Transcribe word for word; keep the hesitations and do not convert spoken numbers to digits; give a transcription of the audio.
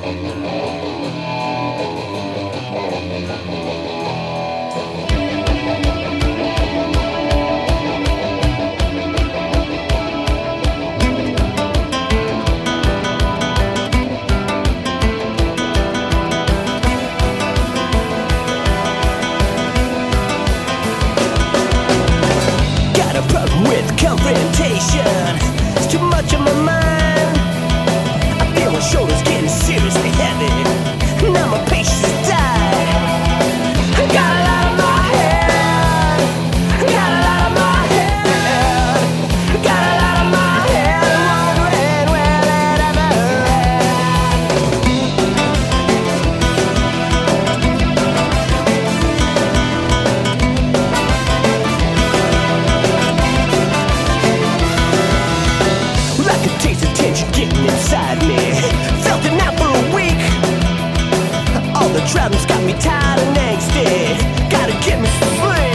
Confrontation, it's too much on my mind. I feel my shoulders getting seriously heavy. Now my patience is dying. I got a lot on my head. I got a lot on my head. I got a lot on my head. I'm wondering where it ever getting inside me. Felt it now for a week. All the traveling's got me tired and angsty. Gotta get me some sleep.